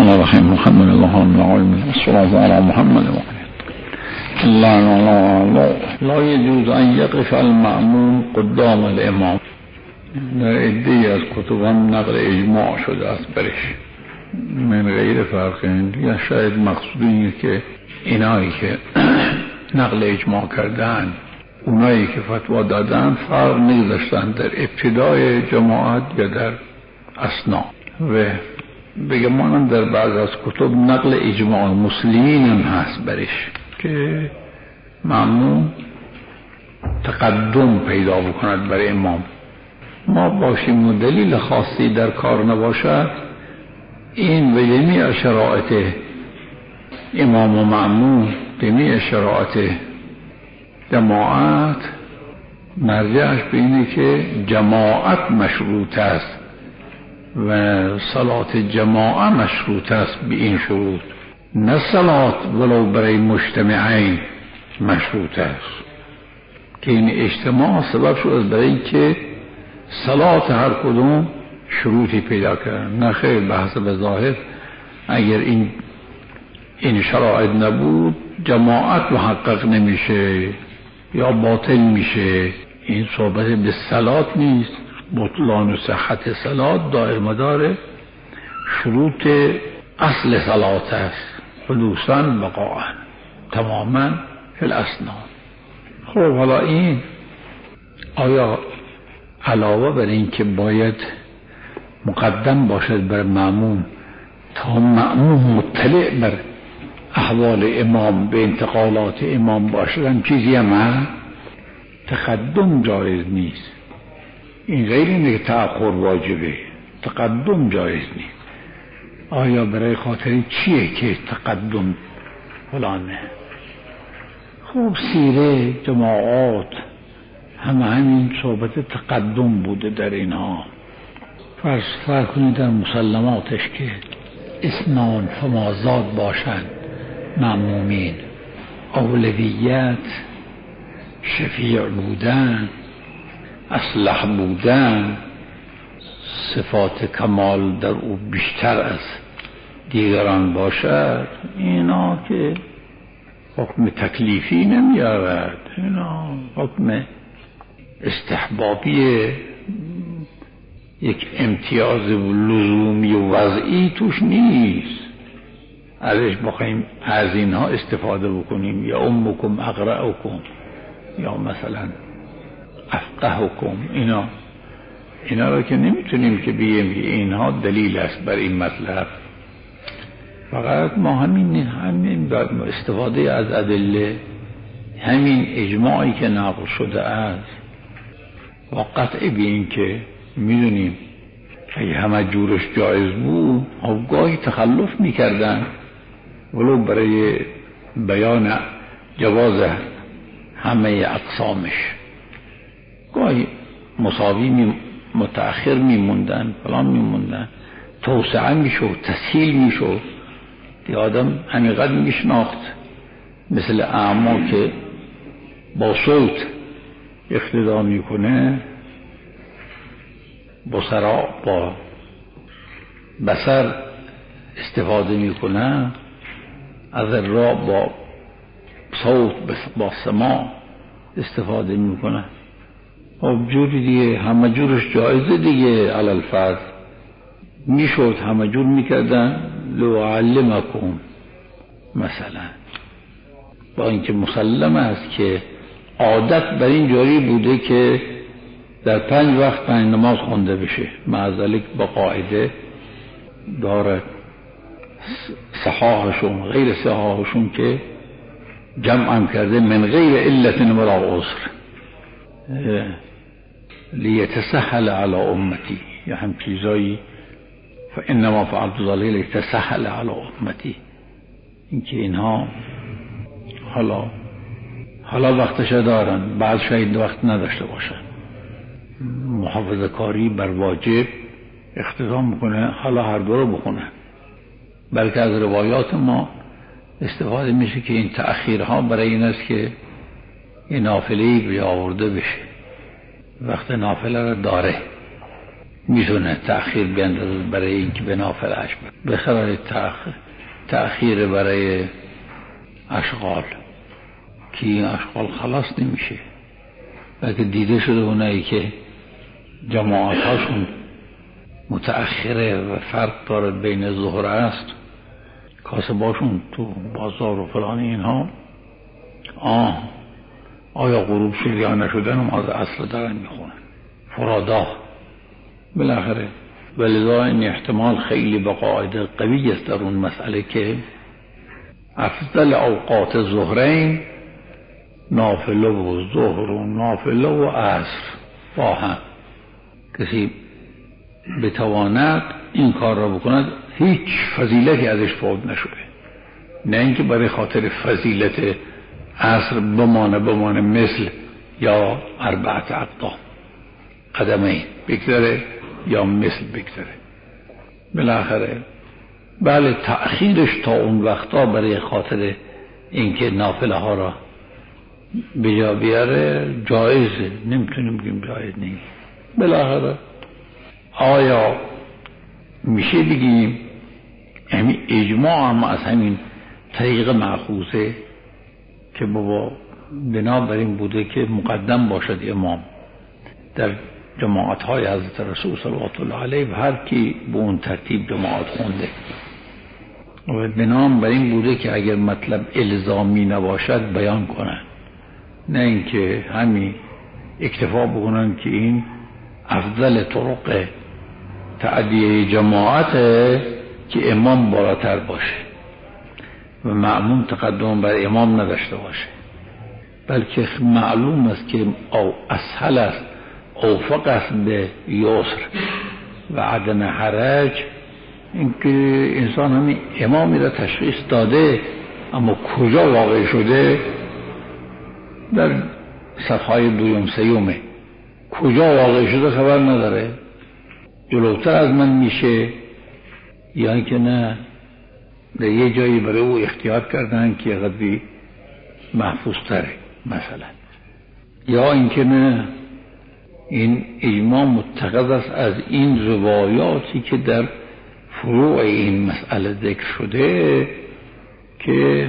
الرحیم. محمد اللهم صل علی محمد لا يجوز ان يقف المأموم قدام الامام. در عده‌ای از کتبان نقل اجماع شده است برش من غیر فرق. یا شاید مقصود اینه که اینایی که نقل اجماع کردن، اونایی که فتوا دادن فرق نگذاشتن در ابتدای جماعت یا در اثنا. و بگه مانم در بعض از کتب نقل اجماع مسلمین هم هست برش که مأموم تقدم پیدا بکند برای امام. ما باشیم و دلیل خاصی در کار نباشد، این و جمیع شرائط امام و مأموم، جمیع شرائط جماعت مرجعش به اینه که جماعت مشروط است و صلات جماعت مشروط است به این شروط، نه صلات ولو برای مجتمعین مشروط است که این اجتماع سبب شد برای که صلات هر کدوم شروطی پیدا کردن. نه خیر، بحث به ظاهر اگر این شرایط نبود جماعت محقق نمیشه یا باطل میشه. این صحبت به صلات نیست. بطلان و صحت صلات دائر مدار شروط اصل صلات است، خلوصاً بقاءً تماماً فی الاسنان. خب حالا این آیا علاوه بر این که باید مقدم باشد بر مأموم تا مأموم مطلع بر احوال امام به انتقالات امام باشد، هم چیزی هم تقدم جایز نیست. این غیر اینه که تأخر واجبه، تقدم جایز نیست. آیا برای خاطر چیه که تقدم فلانه؟ خب سیره جماعات همین صحبت تقدم بوده در اینها. فرض کنید در مسلماتش که اسنان فمازاد باشند مأمومین، اولویت، شفیع بودن، اصلح بودن، صفات کمال در او بیشتر از دیگران باشد، اینا که حکم تکلیفی نمیارد، اینا حکم استحبابی یک امتیاز لزومی و وضعی توش نیست. ازش بخوایم از اینها استفاده بکنیم، یا امکم اقرأکم یا مثلا افقهکم، اینا رو که نمیتونیم که بگیم اینها دلیل است بر این مطلب. فقط ما همین استفاده از ادله، همین اجماعی که نقل شده است و قطع به این که میدونیم اگه همه جورش جایز بود گاهی تخلف میکردن ولو برای بیان جواز همه اقسامش، گاهی مساوی متأخر میموندن، فلان میموندن، توسعه میشد، تسهیل میشد، دی آدم همینقدر میشناخت. مثل اعما که با صوت اقتدا میکنه، بصرا با بصر استفاده میکنه، از را با صوت با سماع استفاده میکنه. خب جوری دیگه همه جورش جایزه دیگه. علل فرض میشد همه جور میکردن. لو علمکم مثلا، با اینکه مسلم است که عادت بر این جاری بوده که در 5 وقت 5 نماز خونده بشه، مع ذلک با قاعده دارد صحاحشون غیر صحاحشون که جمع کرده من غیر علت ولا عذر لیتسهل علی امتی، یا هم چیزایی فانما فعلت ذلک لیتسهل علی امتی. اینکه اینها حالا وقتش دارن، بعد شاید وقت نداشته باشن. محافظه کاری بر واجب اقتضا میکنه حالا هر دو رو بخونن. بلکه از روایات ما استفاده میشه که این تأخیرها برای این است که این نافله‌ای بیاورده بشه وقت نافله را داره. میتونه تأخیر بیندازه برای اینکه به نافله‌اش بخره، تأخیر برای اشغال که این اشغال خلاص نمیشه. بلکه دیده شده اونایی که جماعت هاشون متأخره و فرق داره بین ظهر است، کاسباشون تو بازار و فلان اینها آیا غروب شد یا نشدن هم از اصل دارن میخونن فرادا بالاخره. ولذا این احتمال خیلی به قاعده قوی است در اون مسئله که افضل اوقات ظهرین نافله و ظهر و نافله و عصر با هم. کسی بتواند این کار را بکند هیچ فضیلتی ازش فوت نشده، نه اینکه برای خاطر فضیلت عصر بمانه مثل یا اربعت اقدام قدمین بگذره یا مثل بگذره بالاخره. بله تأخیرش تا اون وقتا برای خاطر اینکه نافله ها را به جا بیاره جایزه، نمیتونیم بگیم جایز نیست. بالاخره آیا میشه بگیم همین اجماع هم از همین طریق مأخوذه که بابا بنابراین بوده که مقدم باشد امام در جماعت های حضرت رسول صلوات الله علیه و هر کی به اون ترتیب جماعت خونده و بنابراین بوده که اگر مطلب الزامی نباشد بیان کنن، نه اینکه همین اکتفا بکنن که این افضل طرق تعدیه جماعته که امام بالاتر باشه و مأموم تقدم بر امام نداشته باشه، بلکه معلوم است که او اسهل است اوفق است به یسر و عدم حرج. اینکه انسان همین امامی را تشخیص داده اما کجا واقع شده در صفحه دویم سیومه، کجا واقع شده خبر نداره، جلوتر از من میشه یا اینکه نه در یه جایی برای او اختیار کردن که قدری محفوظ تره مثلا، یا اینکه نه این اجماع متخذ است از این روایاتی که در فروع این مسئله ذکر شده که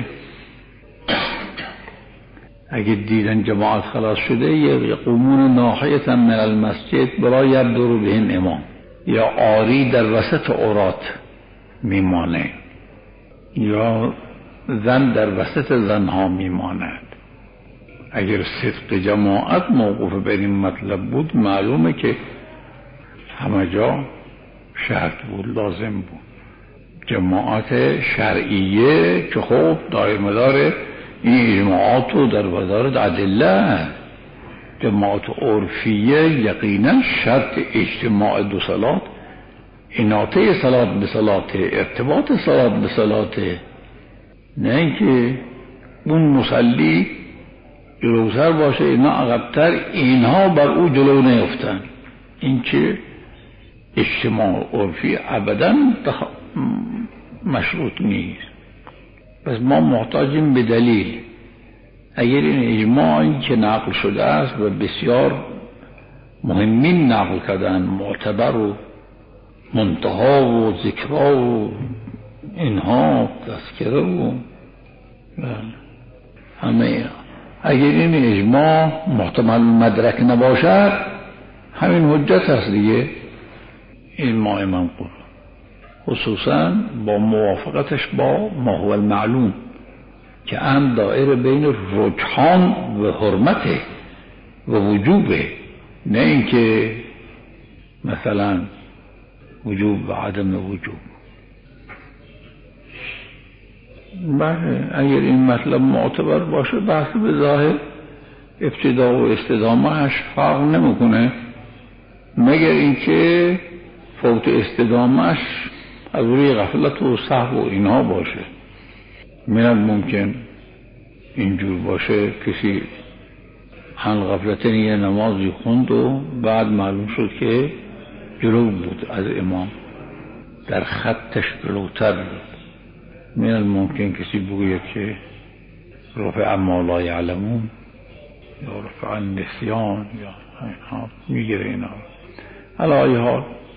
اگه دیدن جماعت خلاص شده یقومون ناحیة من المسجد برای یبدر بهم امام، یا آری در وسط عورات میمانه یا زن در وسط زنها میماند. اگر صدق جماعت موقوف بر این مطلب بود معلومه که همه جا شرط بود، لازم بود. جماعت شرعیه که خب داره این اجماعات رو در وزارت ادله. جماعت عرفیه یقینا شرط اجتماع دو صلات، اناطه صلات به صلات، ارتباط صلات به صلات، نه اینکه اون مصلی جلوتر باشه اینا عقبتر، اینها بر او جلو نیفتن. این که اجتماع عرفی ابدا مشروط نیست. پس ما محتاجیم به دلیل. اگر این اجماعی که نقل شده است و بسیار مهمین نقل کردن، معتبر و منتها و ذکرها و اینها تذکره و همه، اگر این اجماع محتمل مدرک نباشد همین حجت هست دیگه. اجماع منقول خصوصا با موافقتش با ما هو المعلوم که هم دائره بین رجحان و حرمت و وجوبه، نه اینکه مثلا وجوب و عدم وجوب. بله اگر این مطلب معتبر باشه بحث به ظاهر ابتدا و استدامهش فرق نمیکنه، مگر اینکه فوت استدامهش از روی غفلت و سهو و اینها باشه. من ممکن اینجور باشه کسی عن غفلتن یه نمازی خوند و بعد معلوم شد که جلو بود از امام، در خطش جلوتر بود. من الممکن کسی بگوید که رفع ما لا یعلمون یا رفع النسیان یا میگیره اینا. علی حال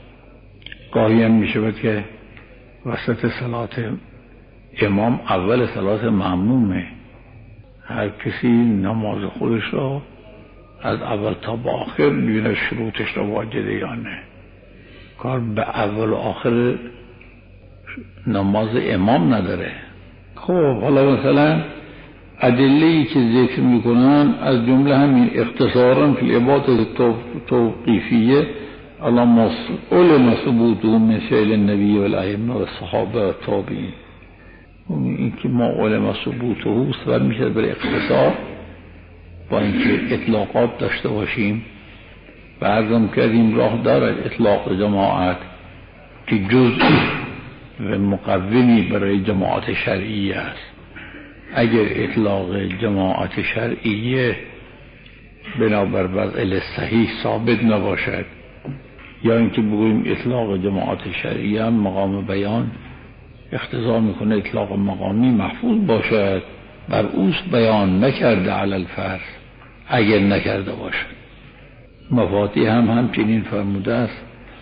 گاهی هم می شود که وسط صلات امام اول صلات مأمومه، هر کسی نماز خودش را از اول تا به آخر ببینه شروطش را واجده یا نه. کار به اول و آخر نماز امام نداره. خب حالا مثلا ادله‌ای که ذکر میکنن از جمله همین اختصارا فی العبادة توقیفیه علم ثبوته من فعل النبی و الائمه و صحابه و تابعین. این که ما علم ثبوته سبب میشه بر اختصار، با اینکه اطلاقات داشته باشیم و عرضم کردیم راه دارد اطلاق جماعت که جزئی و مقومی برای جماعت شرعیه است. اگر اطلاق جماعت شرعیه بنابر وضع صحیح ثابت نباشد، یا اینکه بگوییم اطلاق جماعت شرعیه هم مقام بیان اقتضا میکنه اطلاق مقامی محفوظ باشد، بر اوست بیان نکرده علی الفرض اگر نکرده باشد. مفاتیح هم همچنین فرموده است.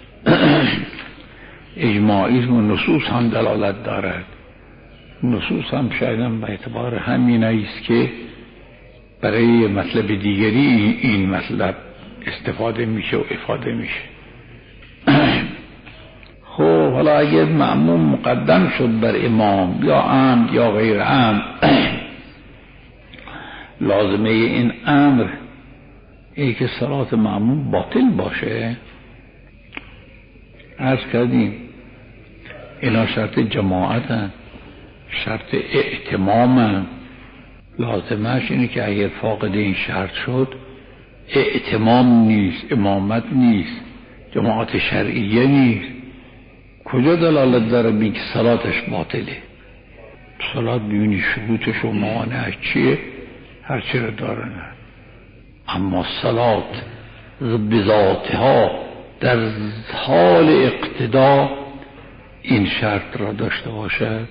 اجماعیسم و نصوص هم دلالت دارد. نصوص هم شاید به اعتبار همین است که برای مطلب دیگری این مطلب استفاده میشه و افاده میشه. خب حالا اگر مأموم مقدم شد بر امام یا عمد یا غیر عمد، لازمه این امر ای که صلات مأموم باطل باشه. عرض کردیم اینا شرط جماعت هست، شرط ائتمام هست. لازمش اینه که اگر فاقد این شرط شد ائتمام نیست، امامت نیست، جماعت شرعیه نیست. کجا دلالت داره بی که صلاتش باطله؟ صلات بیونی شروطش و موانعش چیه؟ هر چی رو داره نه. اما صلات بذاتها در حال اقتدا این شرط را داشته باشد،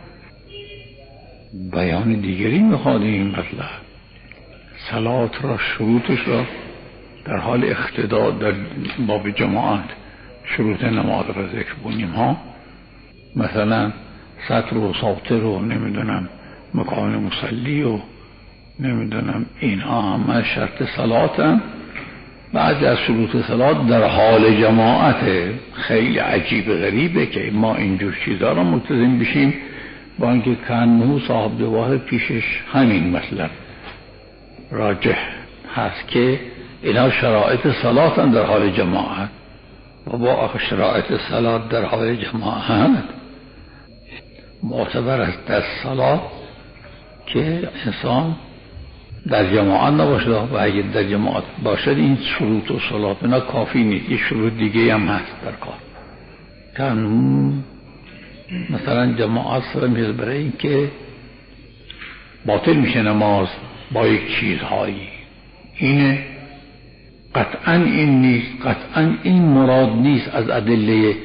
بیان دیگری میخواد این مطلب. صلات را شروطش را در حال اقتدا در باب جماعت شروط نماز را ذکر کنیم ها، مثلا سطر و ساطر و نمیدونم مکان مصلی و نمیدونم اینها همه شرط صلات هم. بعضی از شروط صلات در حال جماعته. خیلی عجیب غریبه که ما اینجور چیزا را ملتزم بشیم با اینکه کنه صاحب دواه پیشش همین مطلب راجح هست که اینا شرایط صلات هم در حال جماعت. و با شرایط صلات در حال جماعت معتبر است در صلات که انسان در جماعت نباشه، و اگر در جماعت باشد این شروط و صلات اینا کافی نیست، یه شروط دیگه هم هست در کار. کن مثلا جماعت سر میز برای این که باطل میشه نماز با یک چیزهایی، اینه قطعا این نیست، قطعا این مراد نیست از ادله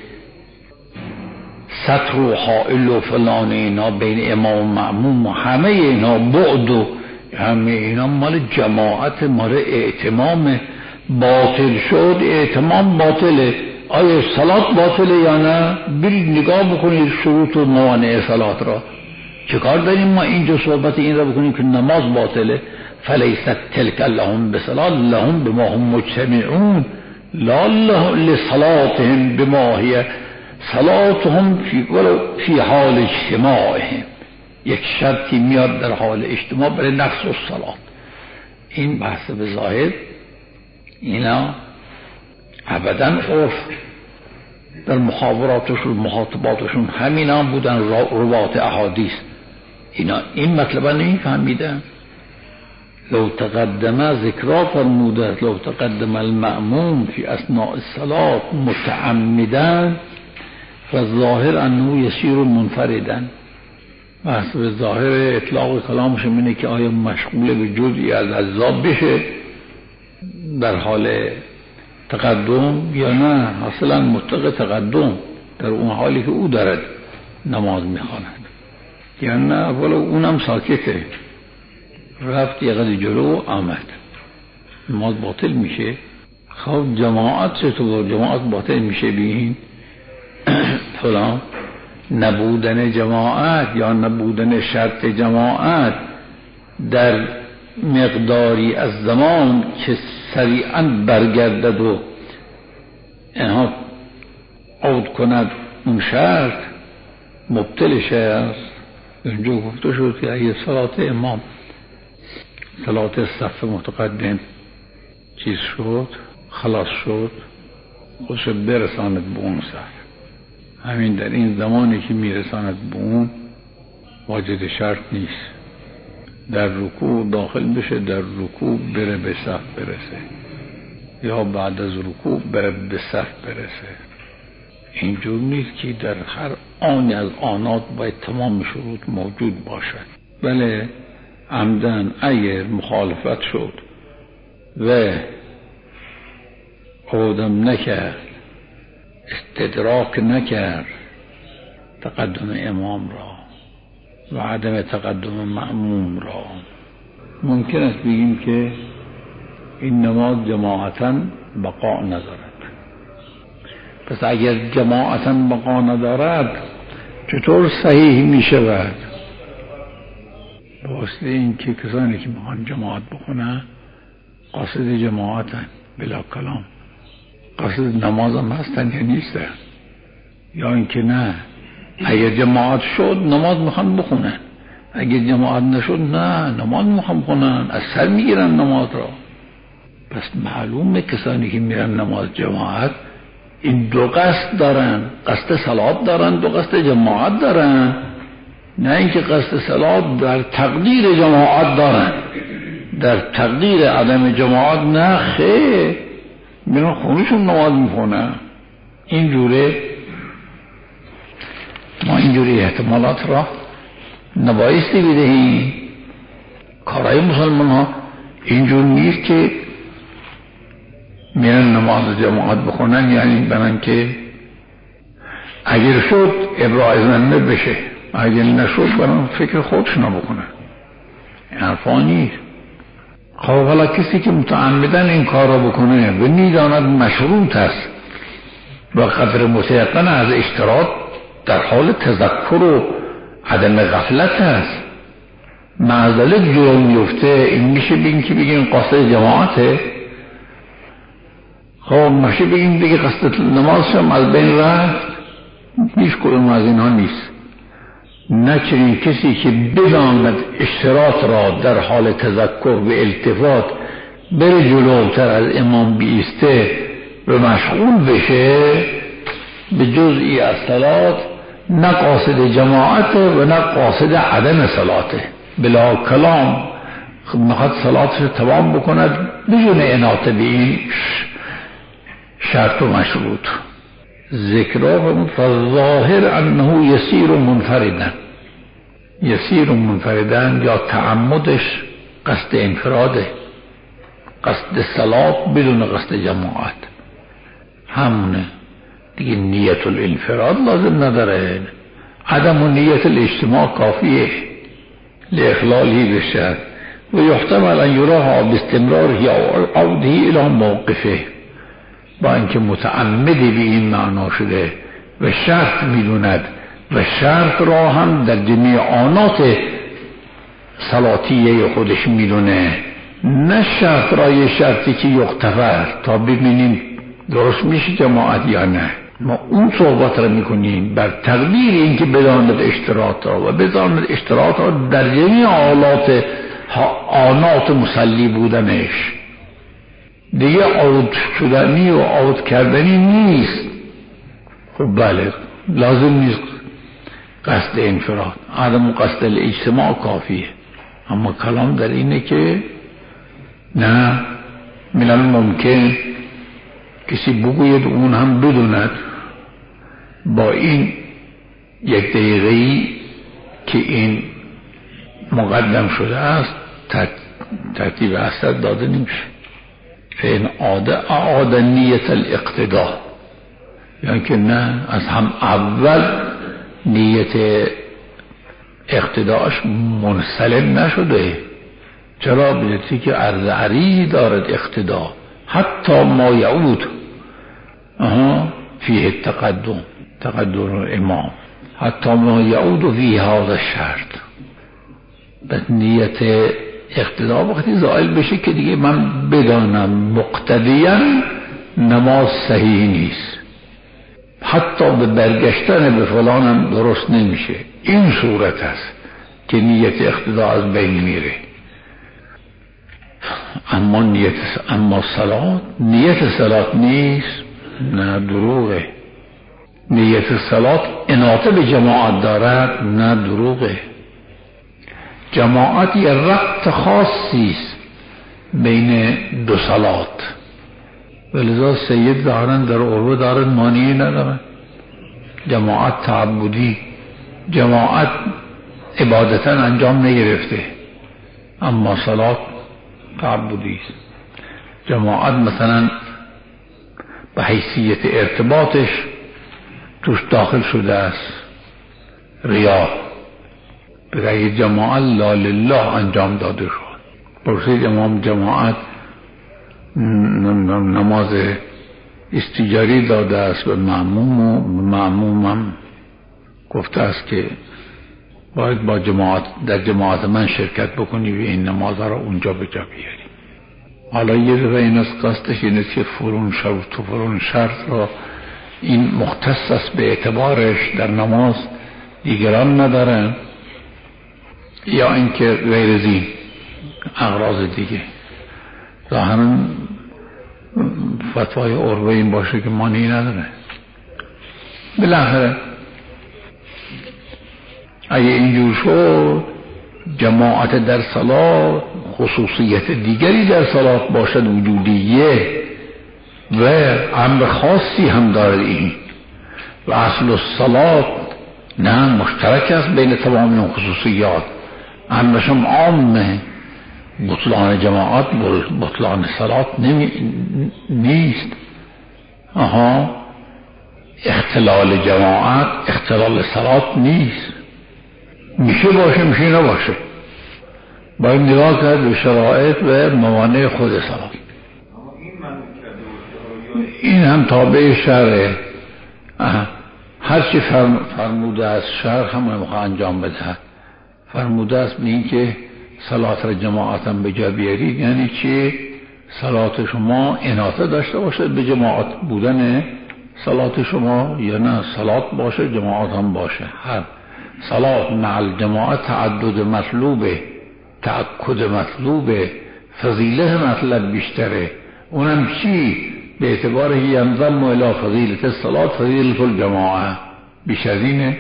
سطر و حائل و فلان اینا بین امام و مأموم و همه اینا بعد و همه اینا مال جماعت، مال اعتمام. باطل شد اعتمام باطله. آیا صلات باطله یا نه؟ برید نگاه بکنید شروط و موانع صلات را. چه کار داریم ما اینجا صحبت این را بکنیم که نماز باطله؟ فلیست تلک لهم بصلاة لهم بما هم مجتمعون لا لصلاتهم بما هي صلاتهم فی حال اجتماعهم. یک شرطی میاد در حال اجتماع برای نقص الصلات. این بحث به ظاهر اینا ابدا عرف در محاوراتشون مخاطباتشون همین هم بودن، روات احادیث. اینا این مطلبا نمیفهمیدن. لو تقدم ذکرا فرموده لو تقدم المأموم فی اثناء الصلاة متعمدا فالظاهر انه یسیر منفردا. بحث به ظاهر اطلاق کلامش اینه که آیا مشغول به جزئی از اجزا بشه در حال تقدم یا نه. اصلا مطلق تقدم در اون حالی که او دارد نماز میخواند یا نه ولی اونم ساکته، رفت یه قدر جلو آمد، نماز باطل میشه. خب جماعت چطور؟ جماعت باطل میشه بین فلان نبودن جماعت یا نبودن شرط جماعت در مقداری از زمان که سریعا برگردد و اینها عود کند اون شرط مبطلش است. اونجا گفته شد که اگه صلات امام صلات صف متقدم چیز شد خلاص شد خودش برساند به اون صف، همین در این زمانی که میرساند به اون واجد شرط نیست در رکوع داخل بشه، در رکوع بره به صف برسه یا بعد از رکوع بره به صف برسه. اینجور نیست که در هر آنی از آنات باید تمام شروط موجود باشد. بله عمدن اگر مخالفت شد و آدم نکرد استدراک نکرد تقدم امام را و عدم تقدم مأموم را، ممکن است بگیم که این نماز جماعتاً بقا ندارد. پس اگر جماعتاً بقا ندارد چطور صحیح می شود؟ واسه این که کسانی که میخوان جماعت بخونن قاصد جماعتن بلا کلام، قاصد نماز هم هستن یا نیستن، یا اینکه نه اگر جماعت شد نماز میخوان بخونن، اگر جماعت نشد نه نماز میخوان بخونن، از سر میگیرن نماز را. پس معلومه کسانی که میرن نماز جماعت این دو قصد دارن، قصد صلات دارن، دو قصد جماعت دارن، نه اینکه قصد صلات در تقدیر جماعت دارن، در تقدیر عدم جماعت نه خیر میرن خونشون نماز میخونن. اینجوره ما اینجوری احتمالات را نبایستی بدهیم. کارهای مسلمان ها اینجور نیست که میرن نماز جماعت بخونن یعنی برن که اگر شد ابراز زنده بشه، اگر نشد برن فکر خودشون بکنن. حرفا نیست. خب حالا کسی که متعمدن این کار را بکنه و میداند مشروط است و قدر متیقن از اشتراط در حال تذکر و عدم غفلت است معذلت جلو میفته، این میشه بگیم که بگیم قاصد جماعته. خب میشه بگیم دیگه قصد نمازش هم از بین رفت، هیچ کدوم از اینها نیست. نه چنین کسی که بداند اشتراط را در حال تذکر و التفات بره جلوتر از امام بیسته و مشغول بشه به جزئی از صلات، نه قاصد جماعت و نه قاصد عدم صلاته، بلا کلام میخواد صلاتش تمام بکند بدون عنایت به این شرط و مشروط. ذکرها فالظاهر انه یسیر منفردن یا تعمدش قصد انفراده، قصد صلات بدون قصد جماعت همونه دیگه. نیت الانفراد لازم نداره، عدم و نیت الاجتماع کافیه لاخلالی بشه و یحتمل ان یراها باستمرار یا عوده الى موقفه، با اینکه متعمدی به این معنا شده و شرط میدوند و شرط را هم در جمیع آنات صلاتیه خودش میدونه، نه شرط را یه شرطی که یختفر تا ببینیم درست میشه جماعت یا نه. ما اون صحبت را میکنیم بر تقدیر این که بداند اشتراط را و بداند اشتراط را در جمیع آنات مسلی بودنش، دیگه عود شدنی و عود کردنی نیست. خب بله لازم نیست قصد انفراد، عدم قصد الاجتماع کافیه. اما کلام در اینه که نه، من الممکن کسی بگوید اون هم بدوند با این یک دقیقه‌ای که این مقدم شده است ترتیب اثر داده نمیشه. فین اعاد نیت الاقتداء، یعنی که نه از هم اول نیت اقتداش منسلم نشده. چرا؟ بجتی که عرضی دارد اقتدا حتی ما یعود فیه التقدم، تقدر امام حتی ما یعود فی هذا الشرط، به نیت اقتدا وقتی زائل بشه که دیگه من بدانم مقتدیاً نماز صحیح نیست، حتی به برگشتن به فلانم درست نمیشه، این صورت است که نیت اقتدا از بین میره. اما صلات نیت صلات نیست، نه دروغه. نیت صلات اناطه به جماعت دارد، نه دروغه. جماعت یه ربط خاصی است بین دو صلات، ولذا سید ظاهرا در عروه دارد، مانعی ندارد. جماعت تعبدی، جماعت عبادتا انجام نگرفته، اما صلات تعبدی است. جماعت مثلا به حیثیت ارتباطش توش داخل شده است ریا، برای جماعت لا لله انجام داده شد. پرسید امام جماعت نماز استیجاری داده است به معموم و معمومم گفته است که باید با جماعت در جماعت من شرکت بکنی و این نماز را اونجا به جا بیاری. حالا یه دفعه این از قصدش اینه که فرون شرط و فرون شرط را این مختص است به اعتبارش در نماز، دیگران ندارن، یا اینکه غیر زین اغراض دیگه. ظاهراً فتوای عروه این باشه که مانعی نداره. بالاخره اگه اینجور شد جماعت در صلات خصوصیت دیگری در صلات باشد وجودیه و امر خاصی هم دارد این، و اصل الصلات نه مشترک است بین تمام این خصوصیات، امرشم عامه. بطلان جماعت بطلان صلات نیست. اختلال جماعت اختلال صلات نیست، میشه باشه میشه نباشه، باید نگاه کرد به شرایط و موانع خود صلات. این هم تابع شرعه، هرچی فرموده است شرع هم موقع انجام بده. فرموده است به این که صلات را جماعت هم به جا بیارید، یعنی چی؟ صلات شما اناطه داشته باشه به جماعت بودن صلات شما، یا نه صلات باشه جماعت هم باشه. هر صلات مع الجماعت تعدد مطلوبه، تأکد مطلوبه، فضیله مطلب بیشتره. اونم چی؟ به اعتبار ینضم الی فضیلت الصلات فضیلت الجماعه، بیش از اینه؟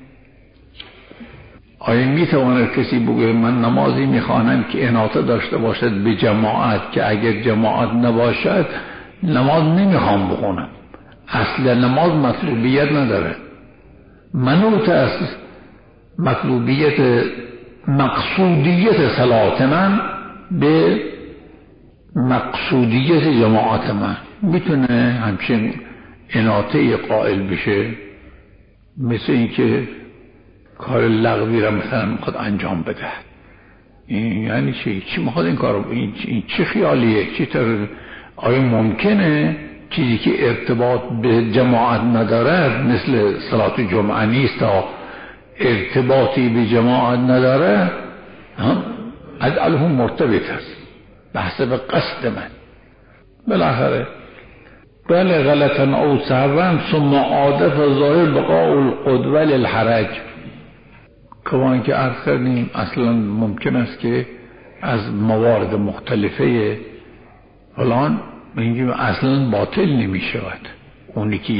آیا میتواند کسی بگه من نمازی میخوانم که اناطه داشته باشد به جماعت که اگر جماعت نباشد نماز نمیخوام بخونم؟ اصل نماز مطلوبیت نداره، منوط است مطلوبیت مقصودیت صلات من به مقصودیت جماعت من. میتونه همچین اناطه قائل بشه، مثل اینکه کار لغوی را مثلا میخواد انجام بده. این یعنی چی میخواد این کارو؟ این چه خیالیه؟ چی طور؟ آیا ممکنه چیزی که ارتباط به جماعت ندارد مثل صلات جمعه نیست تا ارتباطی به جماعت نداره از الهون مرتبط است به حسب قصد من؟ بالاخره بله غلطا او سهوا ثم عادت ظاهر بقاء القدوه للحرج. کمان که عرض کردیم اصلا ممکن است که از موارد مختلفه فلان اینجا اصلا باطل نمی شود. اونی که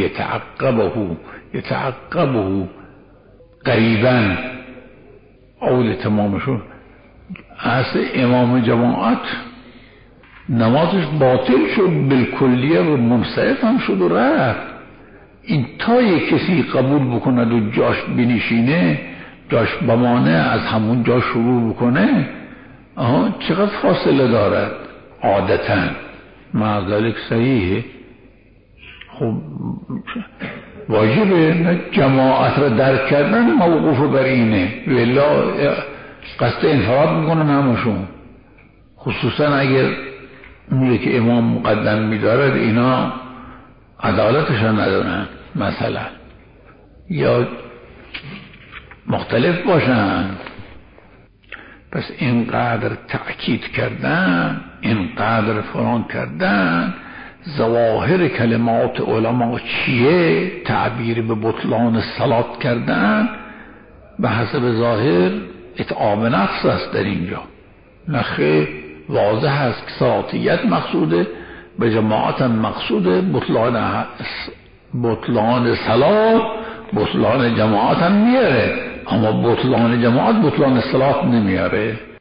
یتعقبه قریبا اول تمامشون اصل امام جماعت نمازش باطل شد بالکلیه و منصرف هم شد و رفت. این تا یک کسی قبول بکند و جاش بنشینه، جاش بمانه، از همون جا شروع بکنه، چقدر فاصله دارد عادتا؟ مع ذلك صحیحه. خب واجبه نه جماعت را درک کردن موقوف بر اینه، ولا قصد انفراد میکنن همشون، خصوصا اگر اونی که امام مقدم میدارد اینا عدالتش ندارن. مثلا یا مختلف باشن. پس اینقدر تأکید کردن، اینقدر فران کردن، ظواهر کلمات علما چیه؟ تعبیر به بطلان صلات کردن، به حسب ظاهر اتعاب نفس است در اینجا. نخه واضح است که صلاتیت مقصوده، به جماعت هم مقصوده، بطلان صلات بطلان جماعت هم میاره، اما بطلان جماعت بطلان صلات نمیاره.